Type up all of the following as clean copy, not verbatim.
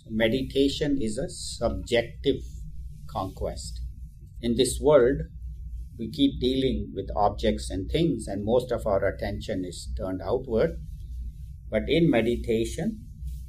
meditation is a subjective conquest. In this world, we keep dealing with objects and things, and most of our attention is turned outward. But in meditation,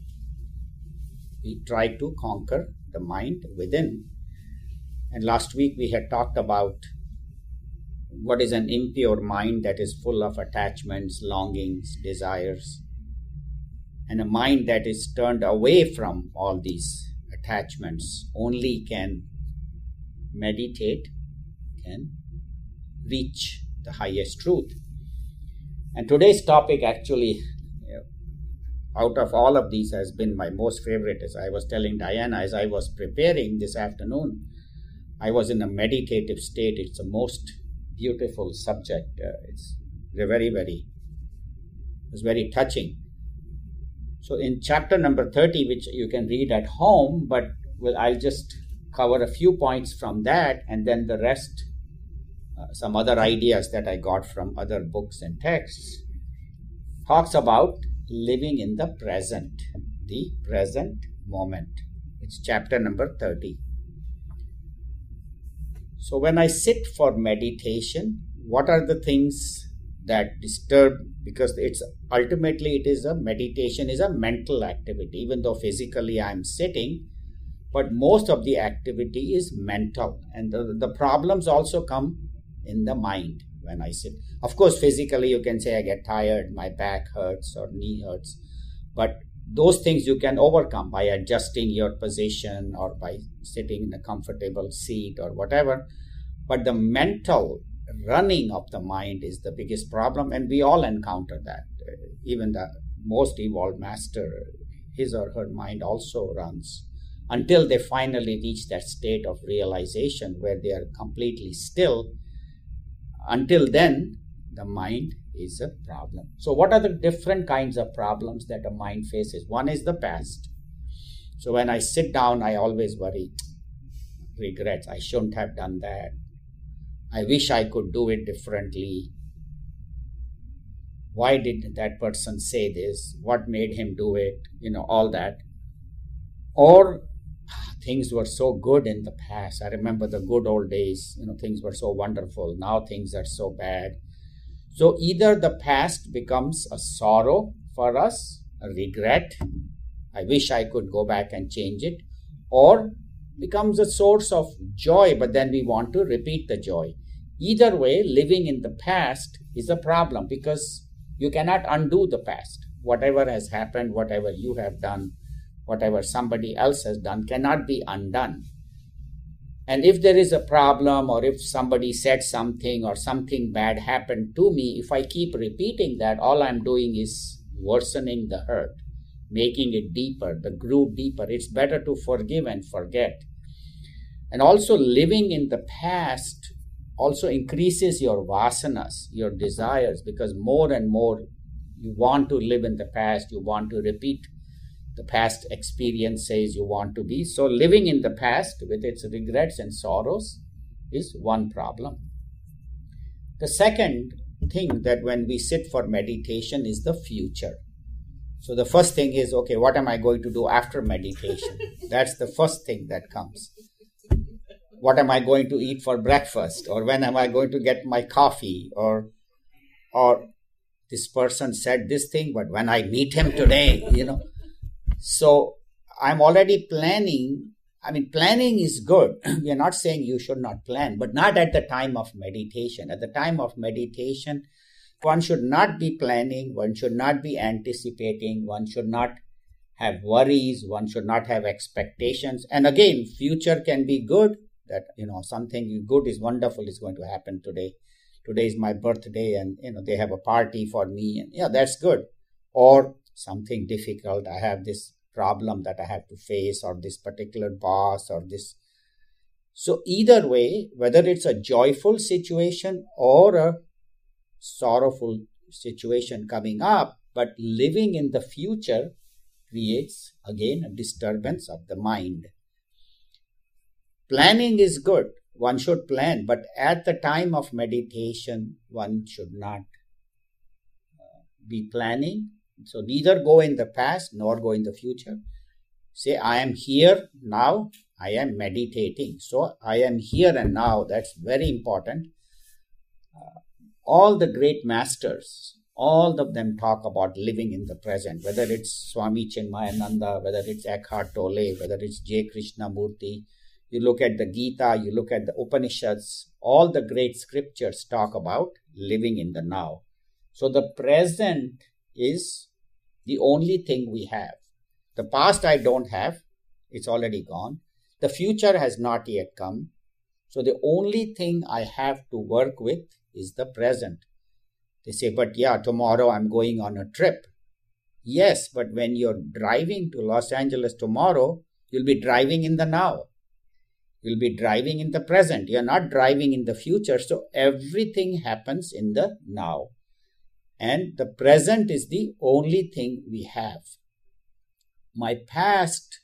we try to conquer the mind within. And last week we had talked about what is an impure mind that is full of attachments, longings, desires, and a mind that is turned away from all these attachments only can meditate, can reach the highest truth. And today's topic actually, out of all of these, has been my most favorite. As I was telling Diana, as I was preparing this afternoon, I was in a meditative state. It's the most beautiful subject. It's it was very touching. So in chapter number 30, which you can read at home, but I'll just cover a few points from that, and then the rest, some other ideas that I got from other books and texts, talks about living in the present moment. It's chapter number 30. So when I sit for meditation, what are the things that disturb? Because ultimately meditation is a mental activity, even though physically I'm sitting, but most of the activity is mental. And the problems also come in the mind when I sit. Of course, physically you can say I get tired, my back hurts or knee hurts, but those things you can overcome by adjusting your position or by sitting in a comfortable seat or whatever. But the mental running of the mind is the biggest problem, and we all encounter that. Even the most evolved master, his or her mind also runs until they finally reach that state of realization where they are completely still. Until then, the mind is a problem. So what are the different kinds of problems that a mind faces? One is the past. So when I sit down, I always worry, regrets. I shouldn't have done that. I wish I could do it differently. Why did that person say this? What made him do it? All that. Or things were so good in the past. I remember the good old days, things were so wonderful. Now things are so bad. So either the past becomes a sorrow for us, a regret. I wish I could go back and change it. Or becomes a source of joy, but then we want to repeat the joy. Either way, living in the past is a problem because you cannot undo the past. Whatever has happened, whatever you have done, whatever somebody else has done cannot be undone. And if there is a problem, or if somebody said something or something bad happened to me, if I keep repeating that, all I'm doing is worsening the hurt, making it deeper, the groove deeper. It's better to forgive and forget. And also living in the past also increases your vasanas, your desires, because more and more you want to live in the past, you want to repeat the past experiences, you want to be. So living in the past with its regrets and sorrows is one problem. The second thing that when we sit for meditation is the future. So the first thing is, okay, what am I going to do after meditation? That's the first thing that comes. What am I going to eat for breakfast? Or when am I going to get my coffee? Or this person said this thing, but when I meet him today, So I'm already planning. Planning is good. We are not saying you should not plan, but not at the time of meditation. At the time of meditation, one should not be planning, one should not be anticipating, one should not have worries, one should not have expectations. And again, future can be good, that, something good is wonderful is going to happen today. Today is my birthday and, they have a party for me and that's good. Or something difficult, I have this problem that I have to face, or this particular boss, or this. So either way, whether it's a joyful situation or a sorrowful situation coming up, but living in the future creates again a disturbance of the mind. Planning is good, one should plan, but at the time of meditation one should not be planning. So neither go in the past nor go in the future. Say, I am here now, I am meditating. So I am here and now. That's very important. All the great masters, all of them talk about living in the present, whether it's Swami Chinmayananda, whether it's Eckhart Tolle, whether it's J. Krishnamurti. You look at the Gita, you look at the Upanishads, all the great scriptures talk about living in the now. So the present is the only thing we have. The past I don't have, it's already gone. The future has not yet come. So the only thing I have to work with is the present. They say, but yeah, tomorrow I'm going on a trip. Yes, but when you're driving to Los Angeles tomorrow, you'll be driving in the now. You'll be driving in the present. You're not driving in the future. So everything happens in the now. And the present is the only thing we have. My past,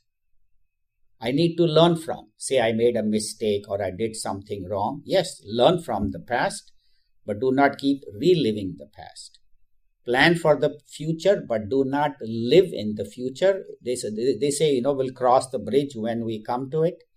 I need to learn from. Say I made a mistake or I did something wrong. Yes, learn from the past, but do not keep reliving the past. Plan for the future, but do not live in the future. They say, we'll cross the bridge when we come to it.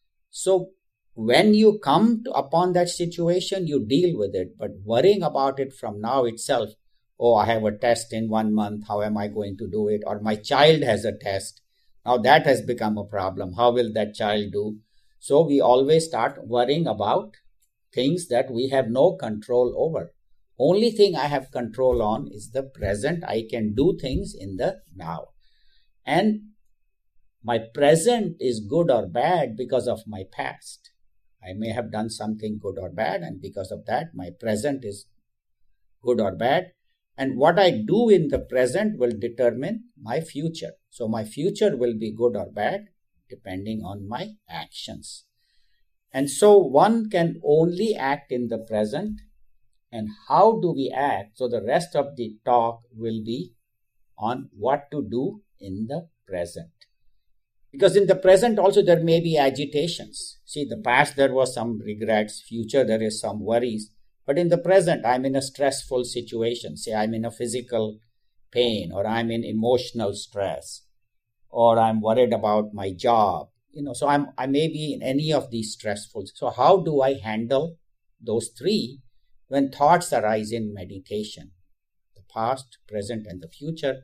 So when you come upon that situation, you deal with it, but worrying about it from now itself, oh, I have a test in 1 month, how am I going to do it? Or my child has a test. Now that has become a problem. How will that child do? So we always start worrying about things that we have no control over. Only thing I have control on is the present. I can do things in the now. And my present is good or bad because of my past. I may have done something good or bad, and because of that, my present is good or bad. And what I do in the present will determine my future. So my future will be good or bad depending on my actions. And so one can only act in the present. And how do we act? So the rest of the talk will be on what to do in the present. Because in the present also there may be agitations. See, the past there was some regrets, future there is some worries. But in the present, I'm in a stressful situation. Say I'm in a physical pain, or I'm in emotional stress, or I'm worried about my job. So I may be in any of these stressful. So how do I handle those three when thoughts arise in meditation? The past, present, and the future.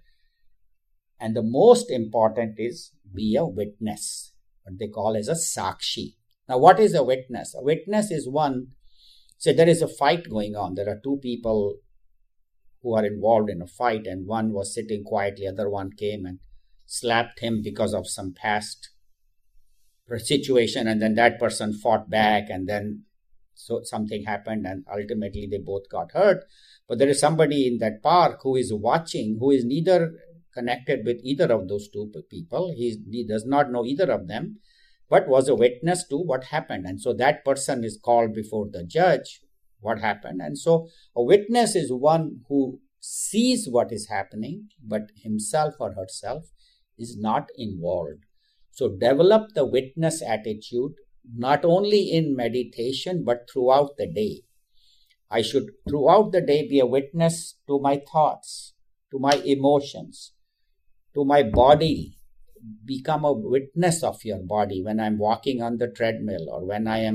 And the most important is be a witness, what they call as a sakshi. Now, what is a witness? A witness is one, say there is a fight going on. There are two people who are involved in a fight, and one was sitting quietly, other one came and slapped him because of some past situation, and then that person fought back, and then so something happened, and ultimately they both got hurt. But there is somebody in that park who is watching, who is neither connected with either of those two people. He does not know either of them, but was a witness to what happened. And so that person is called before the judge, what happened. And so a witness is one who sees what is happening, but himself or herself is not involved. So develop the witness attitude, not only in meditation, but throughout the day. I should throughout the day be a witness to my thoughts, to my emotions, to my body. Become a witness of your body when I'm walking on the treadmill, or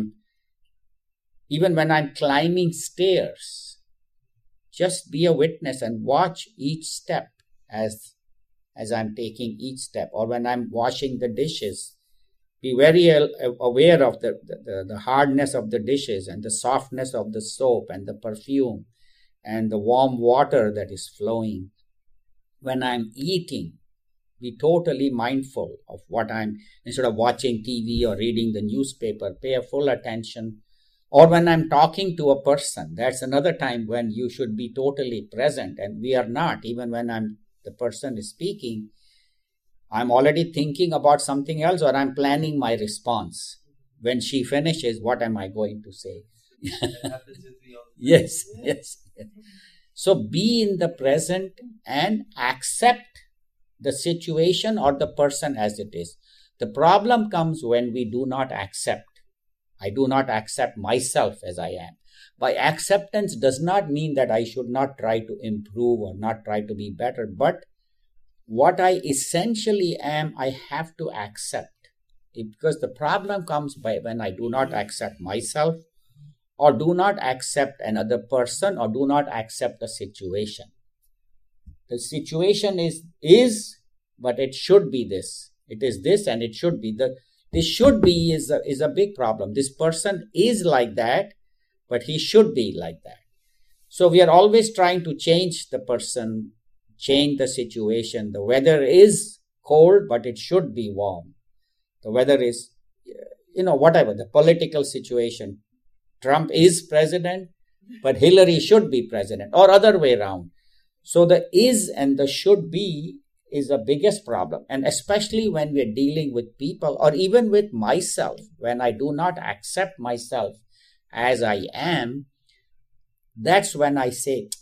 even when I'm climbing stairs. Just be a witness and watch each step as I'm taking each step. Or when I'm washing the dishes, be very aware of the hardness of the dishes and the softness of the soap and the perfume and the warm water that is flowing. When I'm eating, be totally mindful of instead of watching TV or reading the newspaper, pay a full attention. Or when I'm talking to a person, that's another time when you should be totally present, and we are not. Even when the person is speaking, I'm already thinking about something else, or I'm planning my response. When she finishes, what am I going to say? Yes. So be in the present and accept the situation or the person as it is. The problem comes when we do not accept. I do not accept myself as I am. By acceptance does not mean that I should not try to improve or not try to be better, but what I essentially am, I have to accept. Because the problem comes by when I do not accept myself, or do not accept another person, or do not accept a situation. The situation is, but it should be this. It is this, and it should be. This should be is a big problem. This person is like that, but he should be like that. So we are always trying to change the person, change the situation. The weather is cold, but it should be warm. The weather is, whatever, the political situation. Trump is president, but Hillary should be president, or other way around. So the is and the should be is the biggest problem. And especially when we're dealing with people, or even with myself, when I do not accept myself as I am, that's when I say,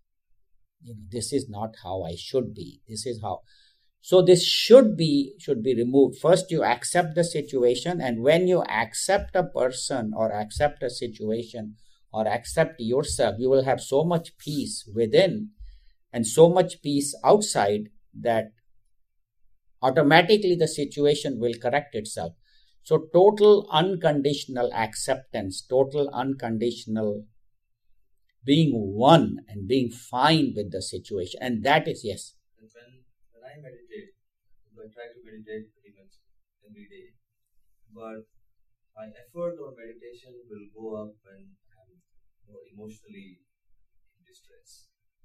this is not how I should be. This is how. So this should be removed. First, you accept the situation, and when you accept a person or accept a situation or accept yourself, you will have so much peace within and so much peace outside that automatically the situation will correct itself. So total unconditional acceptance, total unconditional being one and being fine with the situation. And that is, yes. When I meditate, I try to meditate pretty much every day, but my effort or meditation will go up when I'm more emotionally in distress.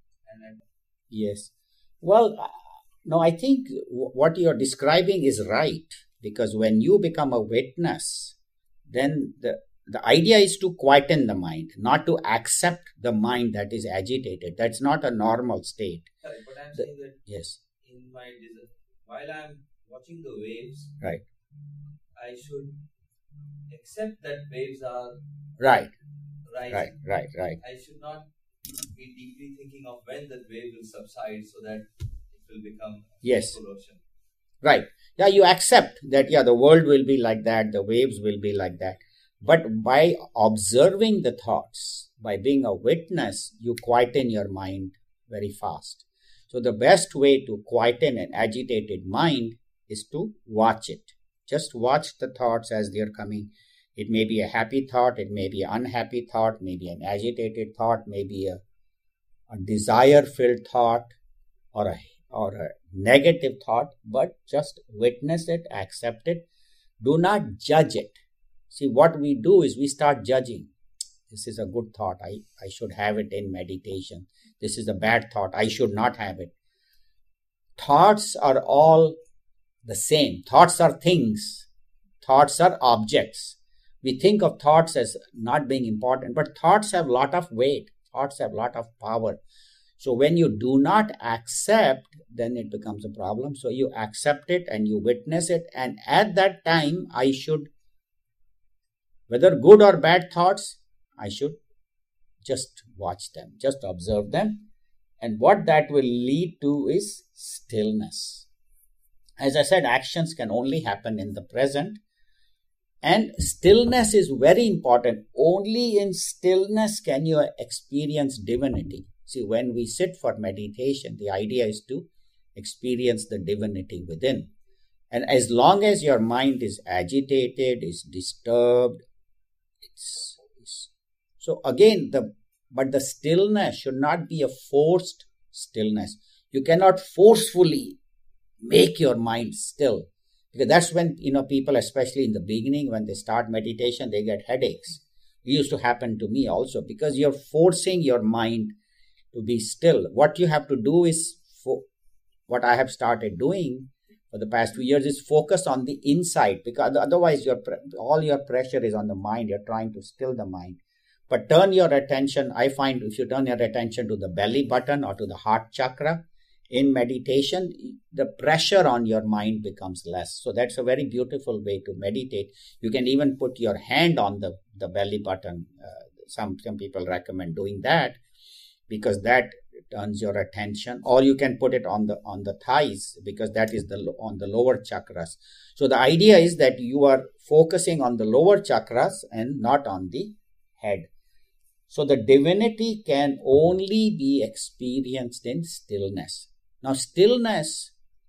Yes. Well, no, I think what you're describing is right, because when you become a witness, then the idea is to quieten the mind, not to accept the mind that is agitated. That's not a normal state. Correct, but I'm saying that yes, while I'm watching the waves, right, I should accept that waves are right. rising. Right. I should not be deeply thinking of when that wave will subside so that it will become yes, ocean. Right. Yeah, you accept that, the world will be like that, the waves will be like that. But by observing the thoughts, by being a witness, you quieten your mind very fast. So the best way to quieten an agitated mind is to watch it. Just watch the thoughts as they are coming. It may be a happy thought, it may be an unhappy thought, maybe an agitated thought, maybe a desire-filled thought, or a negative thought, but just witness it, accept it. Do not judge it. See, what we do is we start judging. This is a good thought. I should have it in meditation. This is a bad thought. I should not have it. Thoughts are all the same. Thoughts are things. Thoughts are objects. We think of thoughts as not being important, but thoughts have a lot of weight. Thoughts have a lot of power. So when you do not accept, then it becomes a problem. So you accept it and you witness it. And at that time, I should, whether good or bad thoughts, I should just watch them, just observe them. And what that will lead to is stillness. As I said, actions can only happen in the present. And stillness is very important. Only in stillness can you experience divinity. See, when we sit for meditation, the idea is to experience the divinity within. And as long as your mind is agitated, is disturbed, so again, but the stillness should not be a forced stillness. You cannot forcefully make your mind still. Because that's when, people, especially in the beginning, when they start meditation, they get headaches. It used to happen to me also, because you're forcing your mind to be still. What you have to do is, what I have started doing for the past 2 years is focus on the inside, because otherwise all your pressure is on the mind. You're trying to still the mind. But turn your attention, I find if you turn your attention to the belly button or to the heart chakra, in meditation, the pressure on your mind becomes less. So that's a very beautiful way to meditate. You can even put your hand on the belly button. Some people recommend doing that, because that turns your attention, or you can put it on the thighs, because that is on the lower chakras. So the idea is that you are focusing on the lower chakras and not on the head. So the divinity can only be experienced in stillness. Now, stillness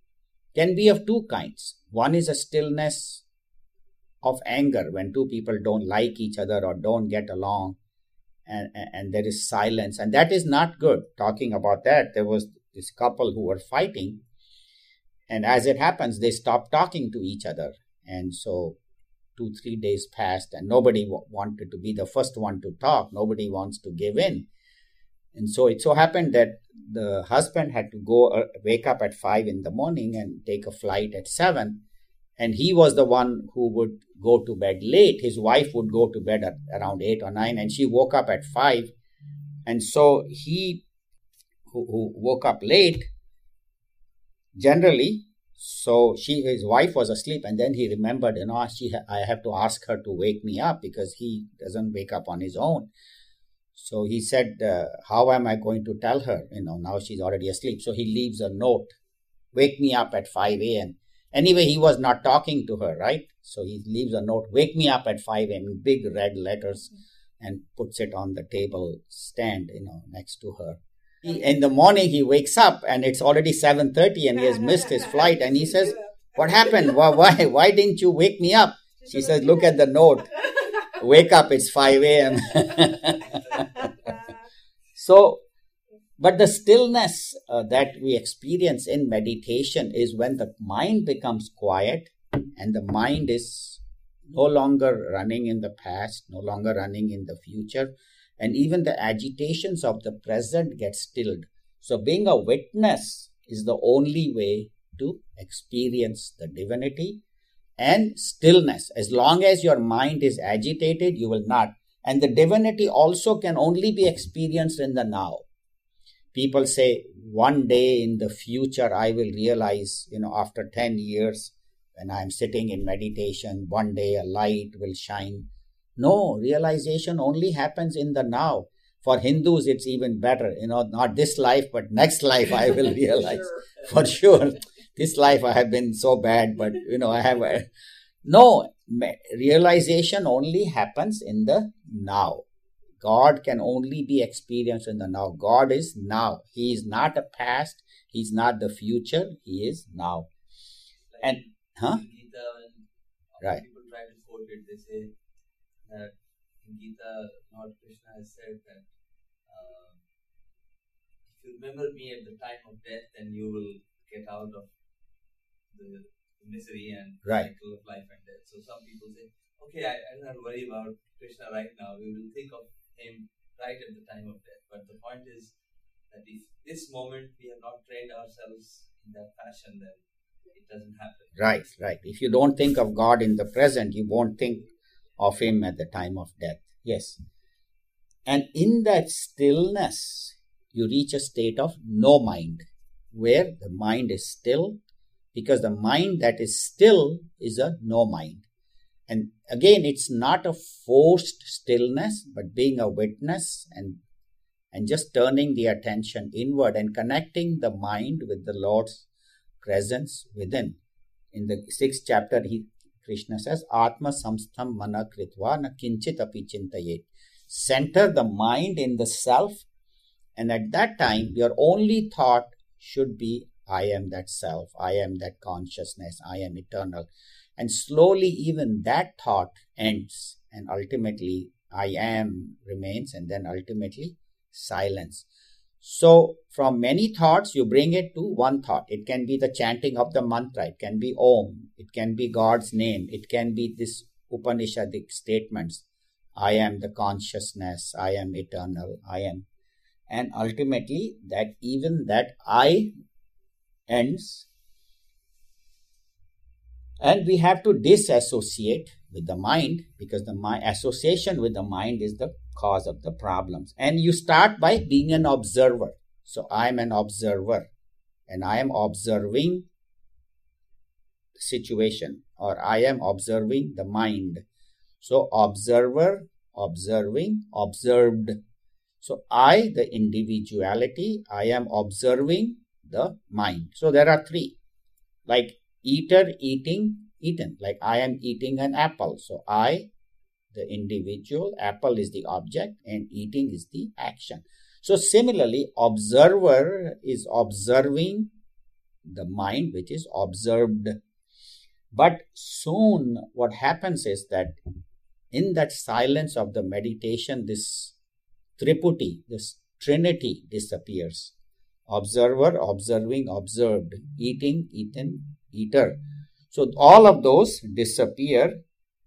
can be of two kinds. One is a stillness of anger, when two people don't like each other or don't get along, and there is silence, and that is not good. Talking about that, there was this couple who were fighting, and as it happens, they stopped talking to each other. And so 2-3 days passed, and nobody wanted to be the first one to talk. Nobody wants to give in. And so it so happened that the husband had to wake up at 5 in the morning and take a flight at 7. And he was the one who would go to bed late. His wife would go to bed at around 8 or 9, and she woke up at 5. And so he, who woke up late, generally, so his wife was asleep, and then he remembered, I have to ask her to wake me up because he doesn't wake up on his own. So he said, how am I going to tell her? Now she's already asleep. So he leaves a note, wake me up at 5 a.m. Anyway, he was not talking to her, right? So he leaves a note, wake me up at 5 a.m. in big red letters, and puts it on the table stand, next to her. In the morning, he wakes up and it's already 7:30 and he has missed his flight. And he says, what happened? Why didn't you wake me up? She says, look at the note. Wake up, it's 5 a.m. So, but the stillness that we experience in meditation is when the mind becomes quiet and the mind is no longer running in the past, no longer running in the future, and even the agitations of the present get stilled. So being a witness is the only way to experience the divinity and stillness. As long as your mind is agitated, you will not. And the divinity also can only be experienced in the now. People say, one day in the future, I will realize, after 10 years, when I'm sitting in meditation, one day a light will shine. No, realization only happens in the now. For Hindus, it's even better. Not this life, but next life I will realize. For sure. This life I have been so bad, but, I have... No, realization only happens in the now. God can only be experienced in the now. God is now. He is not a past. He is not the future. He is now. And, in Gita, when right. people try to quote it, they say that in Gita, Lord Krishna has said that if you remember me at the time of death, then you will get out of the misery and cycle of life and death. So some people say, okay, I don't have to worry about Krishna right now. We will think of him right at the time of death. But the point is that if this moment we have not trained ourselves in that fashion, then it doesn't happen. Right. If you don't think of God in the present, you won't think of him at the time of death. Yes. And in that stillness, you reach a state of no mind, where the mind is still, because the mind that is still is a no mind. And again, it's not a forced stillness, but being a witness and just turning the attention inward and connecting the mind with the Lord's presence within. In the 6th chapter, Krishna says, Atma samstham mana kritva na kinchit api chintayet. Center the mind in the self, and at that time, your only thought should be, I am that self, I am that consciousness, I am eternal. And slowly even that thought ends, and ultimately I am remains, and then ultimately silence. So from many thoughts, you bring it to one thought. It can be the chanting of the mantra, it can be Om, it can be God's name, it can be this Upanishadic statements, I am the consciousness, I am eternal, I am. And ultimately that even that I ends, and we have to disassociate with the mind, because the association with the mind is the cause of the problems. And you start by being an observer. So I am an observer, and I am observing the situation, or I am observing the mind. So observer, observing, observed. So I, the individuality, I am observing the mind. So there are three, like eater, eating, eaten. Like I am eating an apple. So I, the individual, apple is the object, and eating is the action. So similarly, observer is observing the mind which is observed. But soon what happens is that in that silence of the meditation, this triputi, this trinity disappears. Observer, observing, observed, eating, eaten, eater. So all of those disappear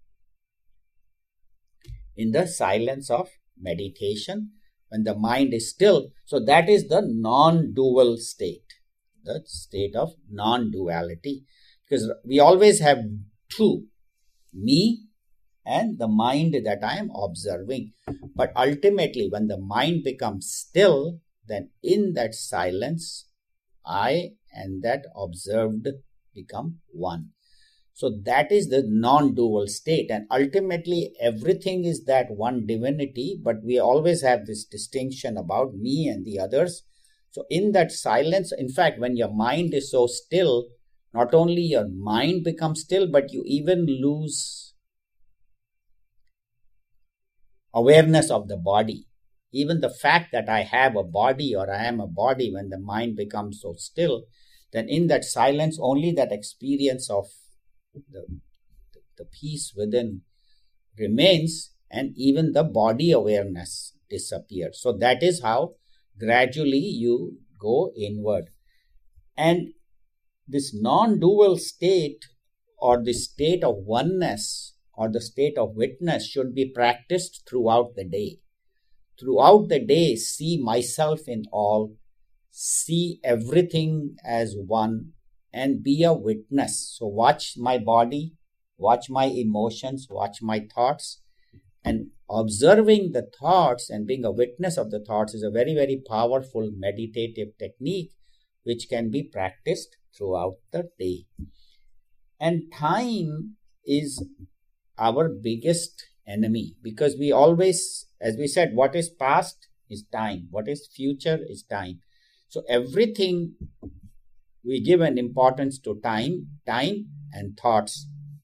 in the silence of meditation when the mind is still. So that is the non-dual state, the state of non-duality. Because we always have two, me and the mind that I am observing. But ultimately, when the mind becomes still, then in that silence, I and that observed become one. So that is the non-dual state. And ultimately, everything is that one divinity, but we always have this distinction about me and the others. So in that silence, in fact, when your mind is so still, not only your mind becomes still, but you even lose awareness of the body. Even the fact that I have a body or I am a body, when the mind becomes so still, then in that silence, only that experience of the peace within remains, and even the body awareness disappears. So that is how gradually you go inward. And this non-dual state, or the state of oneness, or the state of witness, should be practiced throughout the day. Throughout the day, see myself in all, see everything as one, and be a witness. So watch my body, watch my emotions, watch my thoughts, and observing the thoughts and being a witness of the thoughts is a very, very powerful meditative technique which can be practiced throughout the day. And time is our biggest enemy, because we always, as we said, what is past is time, what is future is time. So everything we give an importance to time and thoughts.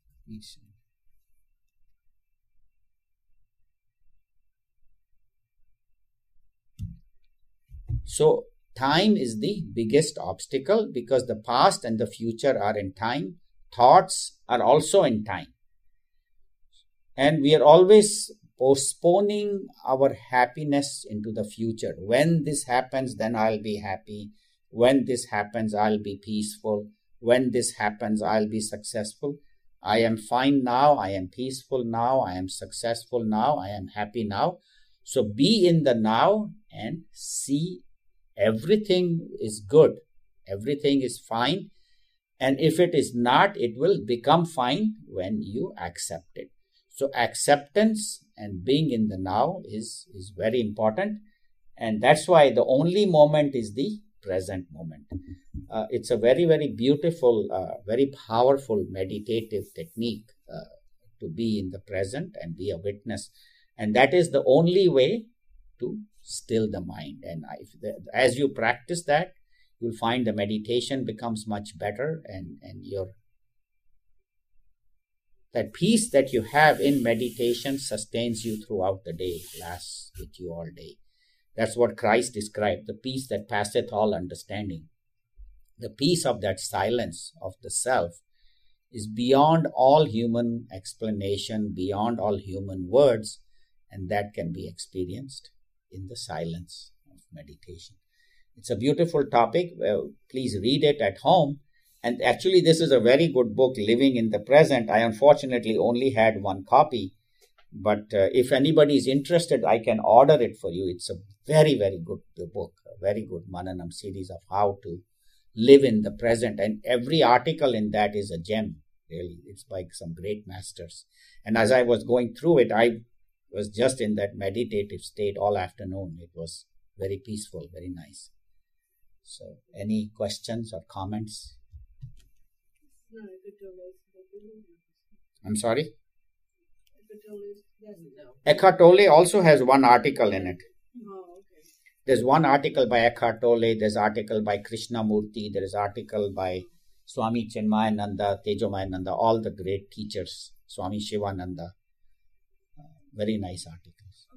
So time is the biggest obstacle, because the past and the future are in time. Thoughts are also in time. And we are always postponing our happiness into the future. When this happens, then I'll be happy. When this happens, I'll be peaceful. When this happens, I'll be successful. I am fine now. I am peaceful now. I am successful now. I am happy now. So be in the now and see everything is good. Everything is fine. And if it is not, it will become fine when you accept it. So acceptance and being in the now is very important. And that's why the only moment is the present moment. It's a very, very beautiful, very powerful meditative technique to be in the present and be a witness. And that is the only way to still the mind. And as you practice that, you'll find the meditation becomes much better, and that peace that you have in meditation sustains you throughout the day, lasts with you all day. That's what Christ described, the peace that passeth all understanding. The peace of that silence of the self is beyond all human explanation, beyond all human words, and that can be experienced in the silence of meditation. It's a beautiful topic. Please read it at home. And actually, this is a very good book, Living in the Present. I unfortunately only had one copy, but if anybody is interested, I can order it for you. It's a very, very good book, a very good Mananam series of how to live in the present. And every article in that is a gem, really. It's by some great masters. And as I was going through it, I was just in that meditative state all afternoon. It was very peaceful, very nice. So, any questions or comments? I'm sorry? Eckhart Tolle also has one article in it. There's one article by Eckhart Tolle, there's article by Krishnamurti, there is article by Swami Chinmayananda, Tejomayananda, all the great teachers, Swami Shivananda. Very nice articles.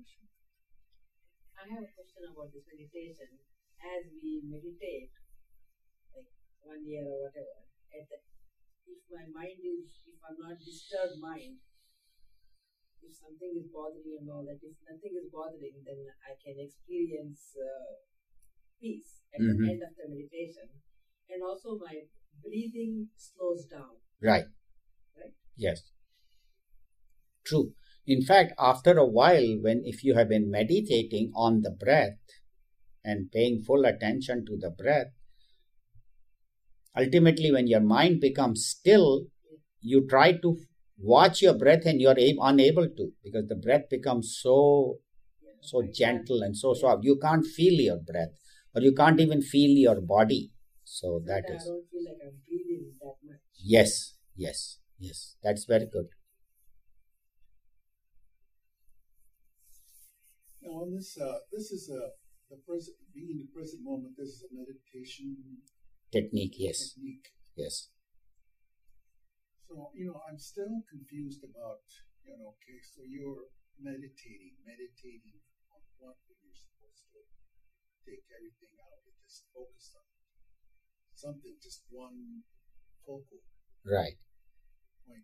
I have a question about this meditation. As we meditate, like 1 year or whatever, if my mind is, if I'm not disturbed mind, if something is bothering and all that, if nothing is bothering, then I can experience peace at the end of the meditation. And also my breathing slows down. Right. Right? Yes. True. In fact, after a while, if you have been meditating on the breath and paying full attention to the breath, ultimately when your mind becomes still, you try to watch your breath and you're unable to, because the breath becomes so gentle and so soft. You can't feel your breath, or you can't even feel your body. So that is. I don't feel like I'm breathing that much. Yes. That's very good. Now, on this is the present, being in the present moment. This is a meditation technique. Yes. Yes. So, I'm still confused about, okay, so you're meditating on what you're supposed to take everything out and just focus on something, just one focal. Right. Point.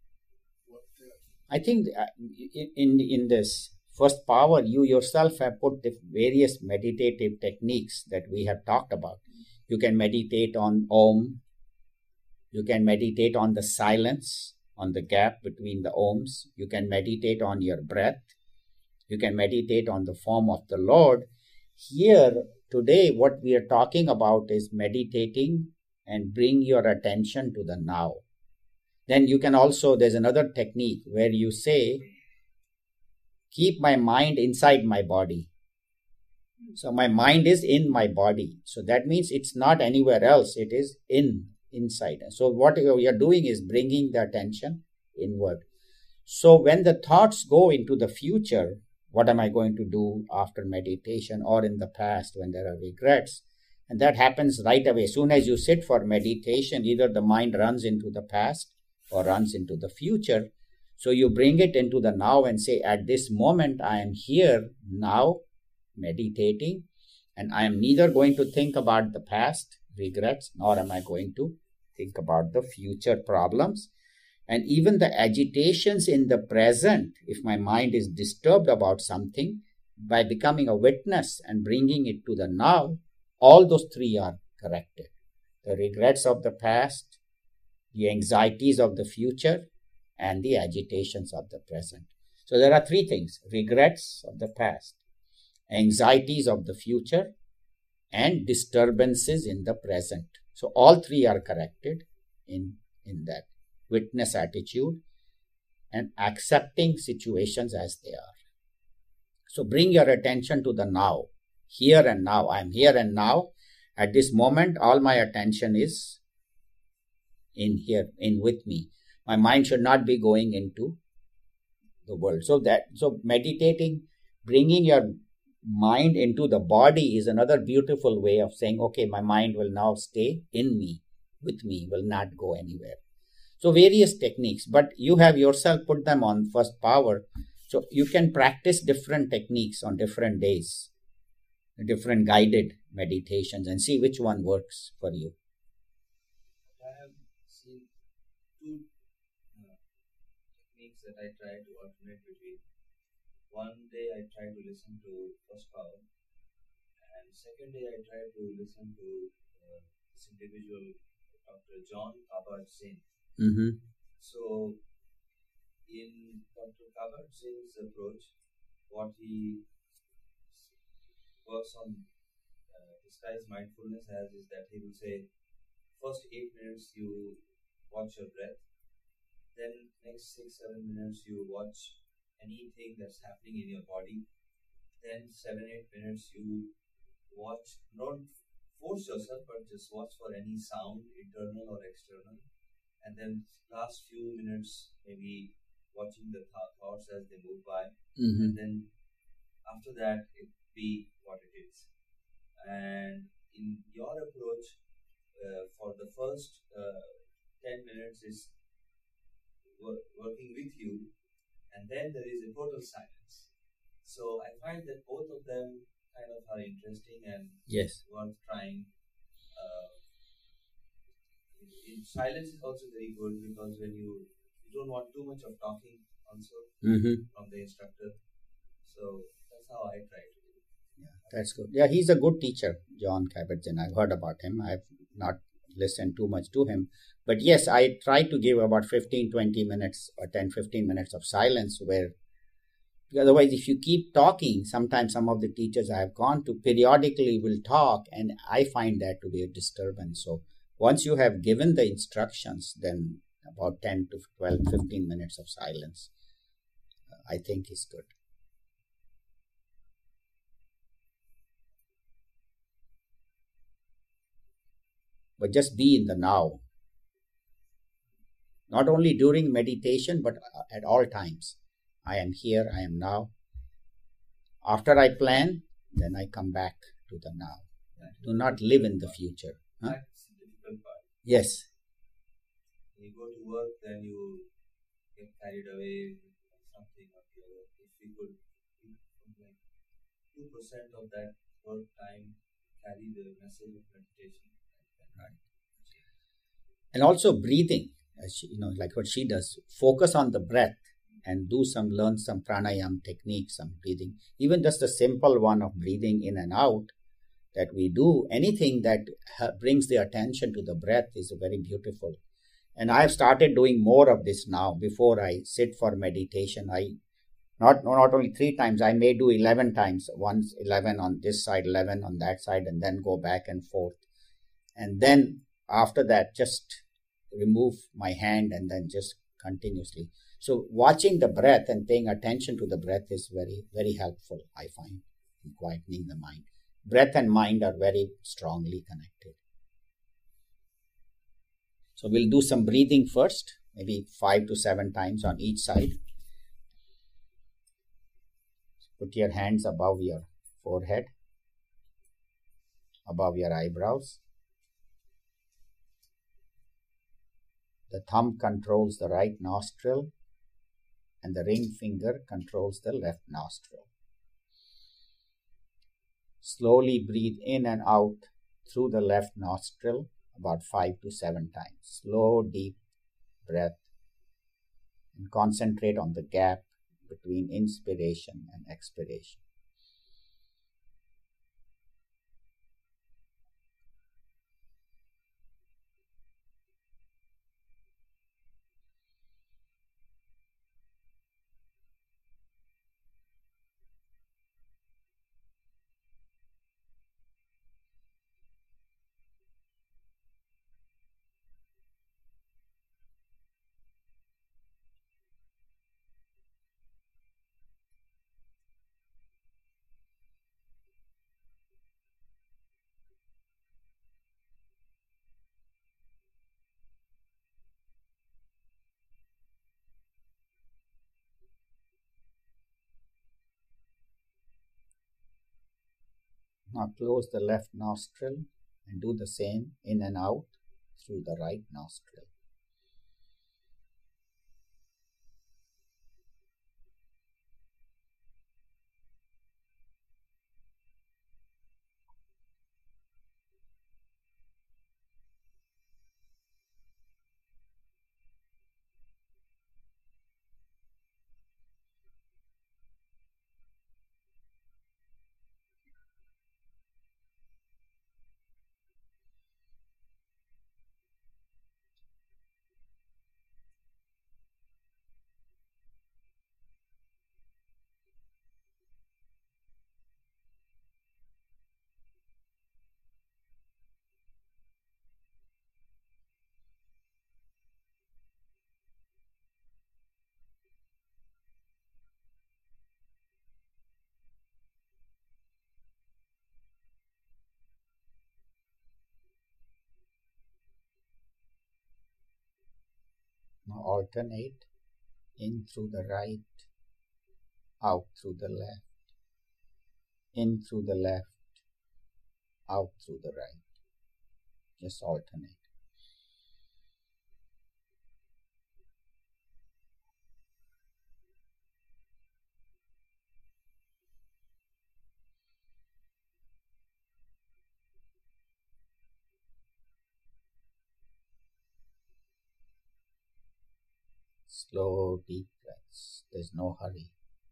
I think in this first power, you yourself have put the various meditative techniques that we have talked about. You can meditate on Om. You can meditate on the silence, on the gap between the Oms. You can meditate on your breath. You can meditate on the form of the Lord. Here, today, what we are talking about is meditating and bring your attention to the now. Then you can also, there's another technique where you say, keep my mind inside my body. So my mind is in my body. So that means it's not anywhere else. It is inside. So what we are doing is bringing the attention inward. So when the thoughts go into the future, what am I going to do after meditation, or in the past when there are regrets? And that happens right away. As soon as you sit for meditation, either the mind runs into the past or runs into the future. So you bring it into the now and say, at this moment, I am here now meditating, and I am neither going to think about the past regrets, nor am I going to think about the future problems. And even the agitations in the present, if my mind is disturbed about something, by becoming a witness and bringing it to the now, all those three are corrected. The regrets of the past, the anxieties of the future, and the agitations of the present. So there are three things: regrets of the past, anxieties of the future, and disturbances in the present. So all three are corrected in that witness attitude and accepting situations as they are. So bring your attention to the now, here and now. I am here and now. At this moment, all my attention is in here, in with me. My mind should not be going into the world. So meditating, bringing your mind into the body is another beautiful way of saying, okay, my mind will now stay in me, with me, will not go anywhere. So various techniques, but you have yourself put them on first power. So you can practice different techniques on different days, different guided meditations, and see which one works for you. I have seen two techniques that I try to alternate between. One day I try to listen to first power, and second day I try to listen to this individual, Dr. John Kabat-Zinn. Mm-hmm. So, in Dr. Kabat-Zinn's approach, what he works on disguised mindfulness as is that he will say, first 8 minutes you watch your breath, then next 6-7 minutes you watch anything that's happening in your body, then 7-8 minutes you watch, don't force yourself, but just watch for any sound, internal or external. And then last few minutes, maybe watching the thoughts as they move by. Mm-hmm. And then after that, it be what it is. And in your approach, for the first 10 minutes is working with you, and then there is a total silence. So I find that both of them kind of are interesting and yes, worth trying. in silence is also very good because when you don't want too much of talking also from the instructor. So that's how I try to do it. Yeah, that's good. Yeah, he's a good teacher, John Kabat-Zinn. I've heard about him. I've not listened too much to him. But yes, I try to give about 15, 20 minutes or 10, 15 minutes of silence where, because otherwise, if you keep talking, sometimes some of the teachers I have gone to periodically will talk, and I find that to be a disturbance. So once you have given the instructions, then about 10 to 12, 15 minutes of silence, I think is good. But just be in the now. Not only during meditation, but at all times. I am here, I am now. After I plan, then I come back to the now. Do not live in the future. Huh? That's the difficult part. Yes. When you go to work, then you get carried away with something or the other. If you could like 2% of that work time carry the message of meditation. Right. And also breathing, as she, like what she does, focus on the breath and learn some pranayam techniques, some breathing, even just a simple one of breathing in and out that we do. Anything that brings the attention to the breath is very beautiful. And I have started doing more of this now. Before I sit for meditation, I not only 3 times, I may do 11 times, once 11 on this side, 11 on that side, and then go back and forth. And then after that, just remove my hand and then just continuously. So watching the breath and paying attention to the breath is very, very helpful, I find, in quietening the mind. Breath and mind are very strongly connected. So we'll do some breathing first, maybe 5 to 7 times on each side. Put your hands above your forehead, above your eyebrows. The thumb controls the right nostril and the ring finger controls the left nostril. Slowly breathe in and out through the left nostril about 5 to 7 times. Slow, deep breath, and concentrate on the gap between inspiration and expiration. Now close the left nostril and do the same in and out through the right nostril. Now alternate in through the right, out through the left, in through the left, out through the right. Just alternate. Slow, deep breaths. There's no hurry.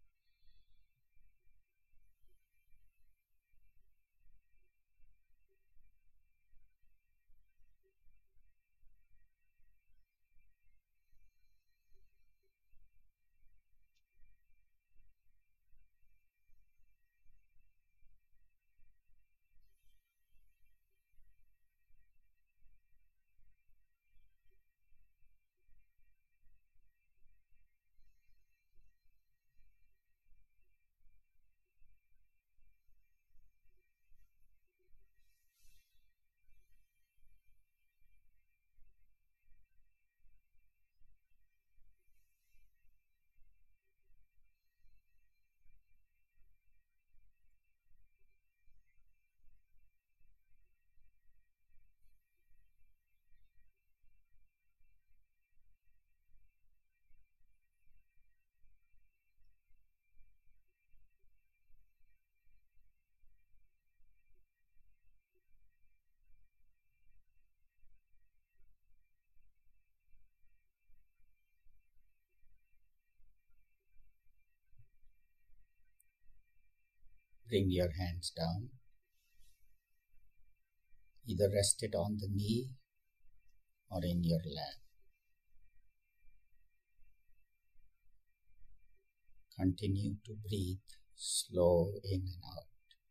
Bring your hands down. Either rest it on the knee or in your lap. Continue to breathe slow in and out.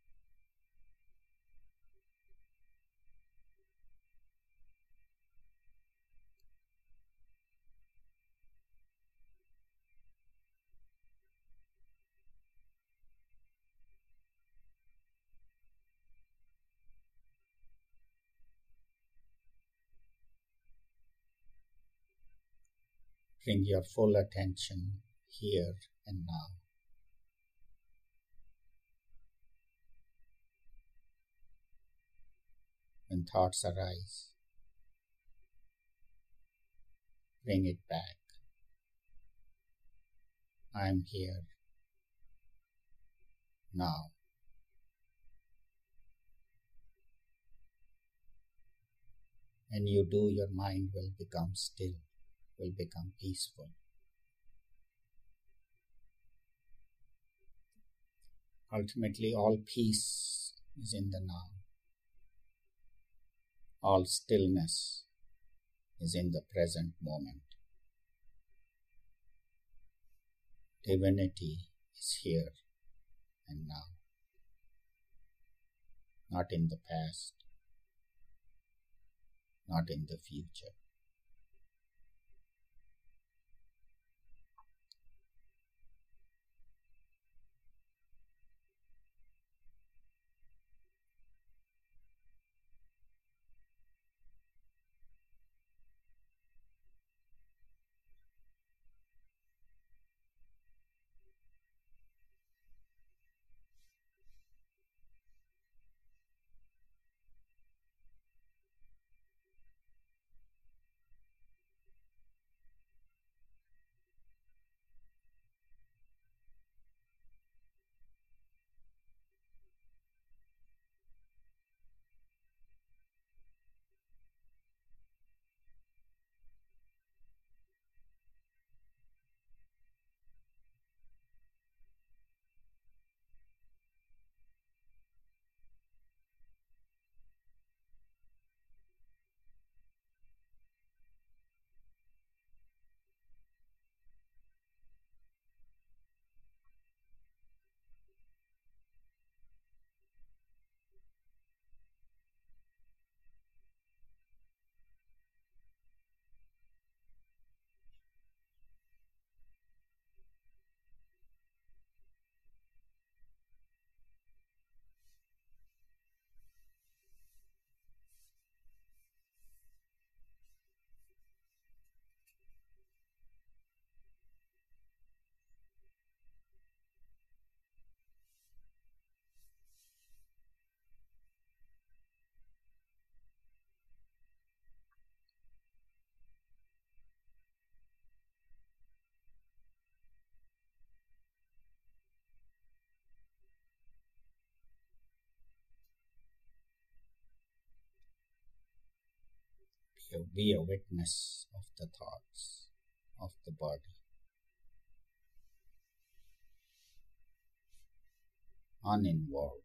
Bring your full attention here and now. When thoughts arise, bring it back. I'm here now. When you do, your mind will become still, will become peaceful. Ultimately, all peace is in the now. All stillness is in the present moment. Divinity is here and now, not in the past, not in the future. Be a witness of the thoughts. of the body, uninvolved.